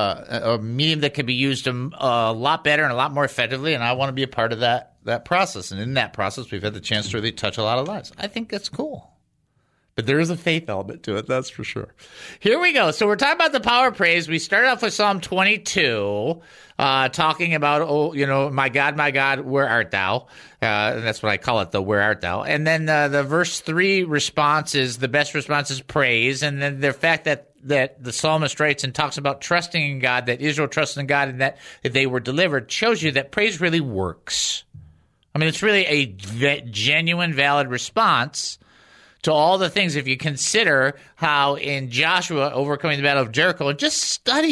S3: medium that can be used a lot better and a lot more effectively. And I want to be a part of that process. And in that process, we've had the chance to really touch a lot of lives. I think that's cool. But there is a faith element to it, that's for sure. Here we go. So we're talking about the power of praise. We started off with Psalm 22, talking about, my God, where art thou? And that's what I call it, the where art thou? And then the verse 3 response is, the best response is praise. And then the fact that the psalmist writes and talks about trusting in God, that Israel trusted in God and that they were delivered, shows you that praise really works. I mean, it's really a genuine, valid response to all the things. If you consider how in Joshua overcoming the battle of Jericho, and just study it.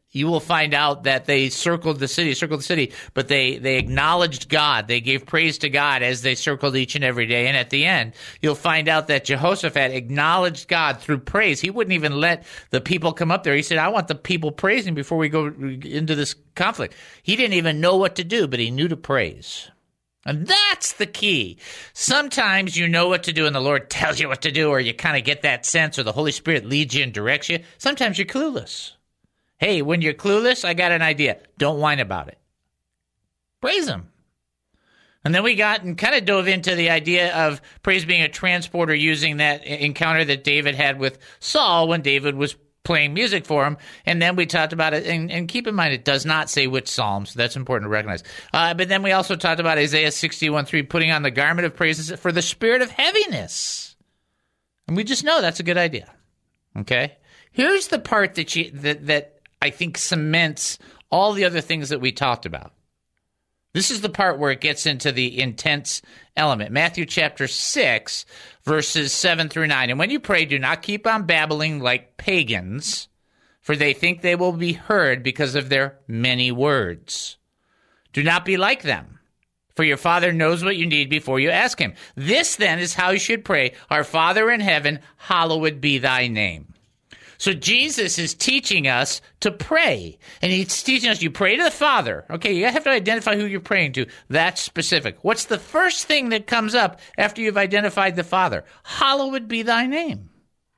S3: you will find out that they circled the city, but they acknowledged God. They gave praise to God as they circled each and every day. And at the end, you'll find out that Jehoshaphat acknowledged God through praise. He wouldn't even let the people come up there. He said, I want the people praising before we go into this conflict. He didn't even know what to do, but he knew to praise. And that's the key. Sometimes you know what to do and the Lord tells you what to do, or you kind of get that sense, or the Holy Spirit leads you and directs you. Sometimes you're clueless. Hey, when you're clueless, I got an idea. Don't whine about it. Praise him. And then we got and kind of dove into the idea of praise being a transporter, using that encounter that David had with Saul when David was playing music for him. And then we talked about it. And keep in mind, it does not say which Psalms. That's important to recognize. But then we also talked about Isaiah 61:3, putting on the garment of praises for the spirit of heaviness. And we just know that's a good idea. Okay? Here's the part that I think cements all the other things that we talked about. This is the part where it gets into the intense element. Matthew chapter 6, verses 7 through 9. And when you pray, do not keep on babbling like pagans, for they think they will be heard because of their many words. Do not be like them, for your Father knows what you need before you ask him. This then is how you should pray. Our Father in heaven, hallowed be thy name. So Jesus is teaching us to pray, and he's teaching us you pray to the Father. Okay, you have to identify who you're praying to. That's specific. What's the first thing that comes up after you've identified the Father? Hallowed be thy name.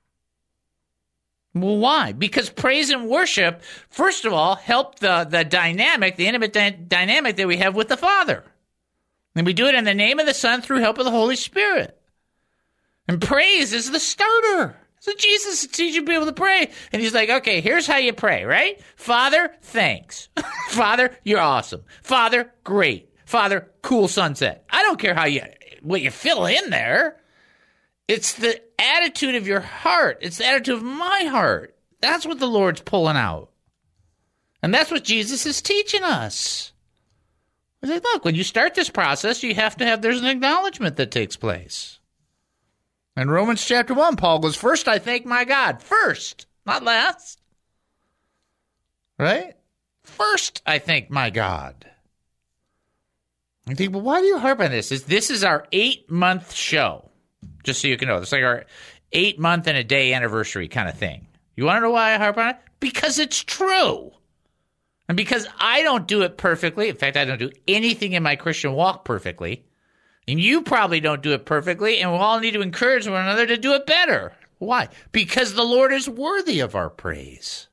S3: Well, why? Because praise and worship, first of all, help the dynamic, the intimate dynamic that we have with the Father. And we do it in the name of the Son through help of the Holy Spirit. And praise is the starter. So Jesus is teaching people to pray. And he's like, okay, here's how you pray, right? Father, thanks. Father, you're awesome. Father, great. Father, cool sunset. I don't care what you fill in there. It's the attitude of your heart. It's the attitude of my heart. That's what the Lord's pulling out. And that's what Jesus is teaching us. He's like, look, when you start this process, you have to have, there's an acknowledgement that takes place. In Romans chapter 1, Paul goes, first I thank my God. First, not last. Right? First I thank my God. You think, well, why do you harp on this? This is our 8-month show, just so you can know. It's like our 8-month and a day anniversary kind of thing. You want to know why I harp on it? Because it's true. And because I don't do it perfectly. In fact, I don't do anything in my Christian walk perfectly. And you probably don't do it perfectly, and we all need to encourage one another to do it better. Why? Because the Lord is worthy of our praise.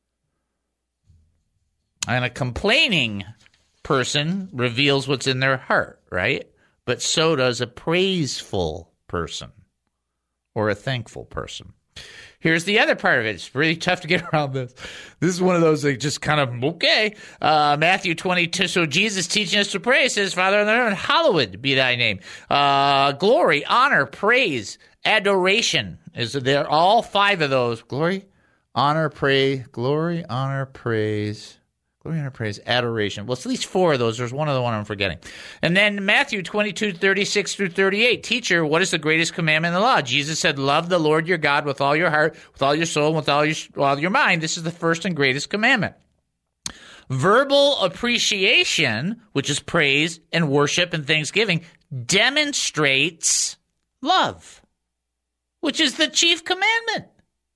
S3: And a complaining person reveals what's in their heart, right? But so does a praiseful person or a thankful person. Here's the other part of it. It's really tough to get around this. This is one of those that just kind of, okay. Matthew 22. So Jesus teaching us to pray says, Father in heaven, hallowed be thy name. Glory, honor, praise, adoration. Is there all 5 of those? Glory, honor, praise, glory, honor, praise. Glory, honor, praise, adoration. Well, it's at least 4 of those. There's one other one I'm forgetting. And then Matthew 22, 36 through 38. Teacher, what is the greatest commandment in the law? Jesus said, love the Lord your God with all your heart, with all your soul, with all your mind. This is the first and greatest commandment. Verbal appreciation, which is praise and worship and thanksgiving, demonstrates love, which is the chief commandment.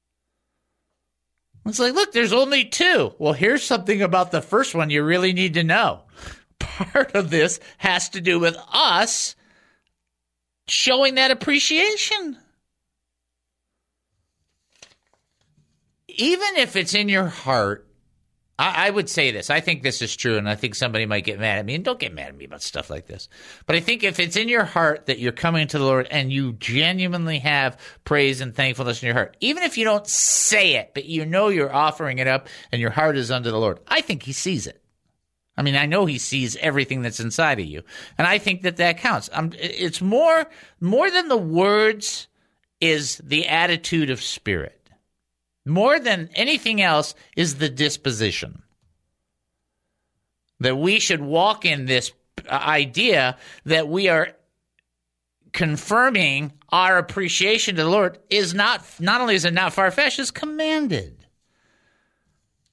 S3: It's like, look, there's only 2. Well, here's something about the first one you really need to know. Part of this has to do with us showing that appreciation. Even if it's in your heart, I would say this. I think this is true, and I think somebody might get mad at me. And don't get mad at me about stuff like this. But I think if it's in your heart that you're coming to the Lord and you genuinely have praise and thankfulness in your heart, even if you don't say it, but you know you're offering it up and your heart is unto the Lord, I think he sees it. I mean, I know he sees everything that's inside of you. And I think that counts. It's more than the words is the attitude of spirit. More than anything else is the disposition. That we should walk in this idea that we are confirming our appreciation to the Lord is not only is it not far-fetched, it's commanded.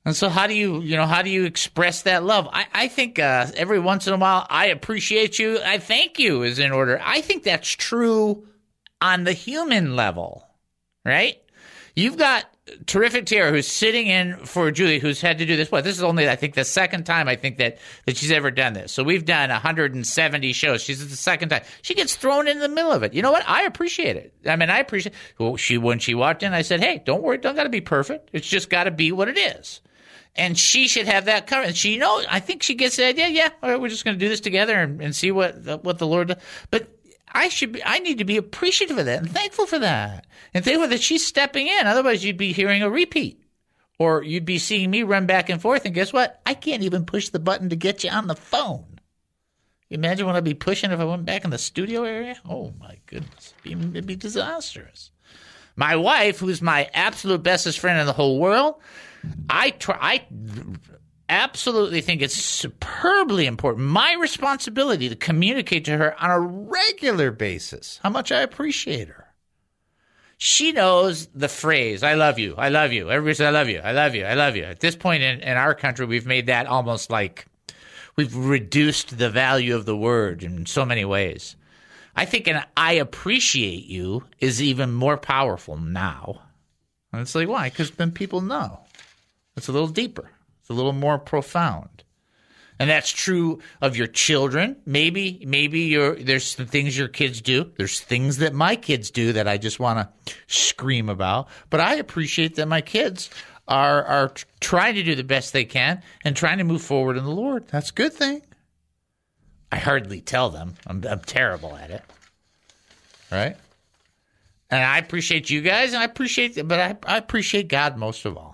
S3: And so how do you express that love? I think every once in a while, I appreciate you, I thank you is in order. I think that's true on the human level, right? You've got terrific Tara who's sitting in for Julie, who's had to do this. This is only, I think, the second time I think that she's ever done this. So we've done 170 shows. She's the second time. She gets thrown in the middle of it. You know what? I appreciate it. I mean, I appreciate it. When she walked in, I said, hey, don't worry. Don't got to be perfect. It's just got to be what it is. And she should have that covered. And she knows, I think she gets the idea, yeah, all right, we're just going to do this together and see what the Lord does. But I need to be appreciative of that and thankful for that. And thankful that she's stepping in. Otherwise, you'd be hearing a repeat. Or you'd be seeing me run back and forth. And guess what? I can't even push the button to get you on the phone. You imagine what I'd be pushing if I went back in the studio area? Oh, my goodness. It'd be disastrous. My wife, who's my absolute bestest friend in the whole world, I absolutely think it's superbly important, my responsibility to communicate to her on a regular basis how much I appreciate her. She knows the phrase, I love you, I love you. Everybody says, I love you, I love you, I love you. At this point in our country, we've made that almost like we've reduced the value of the word in so many ways. I think an I appreciate you is even more powerful now. And it's like, why? Because then people know. It's a little deeper. It's a little more profound. And that's true of your children. Maybe there's some things your kids do. There's things that my kids do that I just want to scream about. But I appreciate that my kids are trying to do the best they can and trying to move forward in the Lord. That's a good thing. I hardly tell them. I'm terrible at it. Right? And I appreciate you guys, and I appreciate God most of all.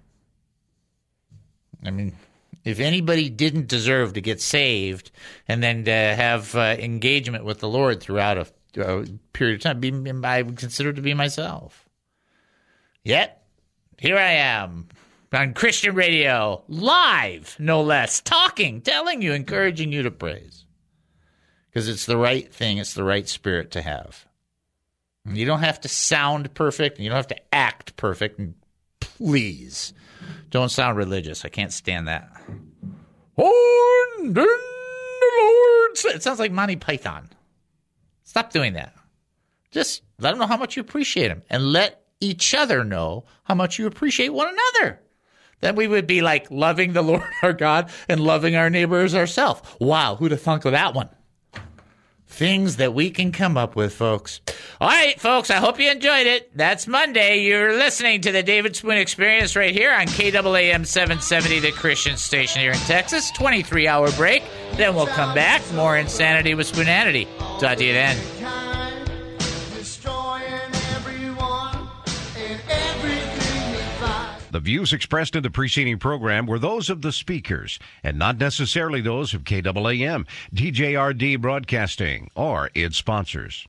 S3: I mean, if anybody didn't deserve to get saved and then to have engagement with the Lord throughout a period of time, I would consider it to be myself. Yet, here I am on Christian radio, live, no less, talking, telling you, encouraging you to praise. Because it's the right thing, it's the right spirit to have. You don't have to sound perfect, and you don't have to act perfect, and please don't sound religious. I can't stand that. Oh, and then the Lord said. It sounds like Monty Python. Stop doing that. Just let them know how much you appreciate them, and let each other know how much you appreciate one another. Then we would be like loving the Lord our God and loving our neighbor as ourselves. Wow, who'd have thunk of that one? Things that we can come up with, folks. All right, folks, I hope you enjoyed it. That's Monday. You're listening to the David Spoon Experience right here on KAAM 770, the Christian station here in Texas. 23-hour break. Then we'll come back. More Insanity with Spoonanity. Talk to you then.
S1: The views expressed in the preceding program were those of the speakers and not necessarily those of KAAM, DJRD Broadcasting, or its sponsors.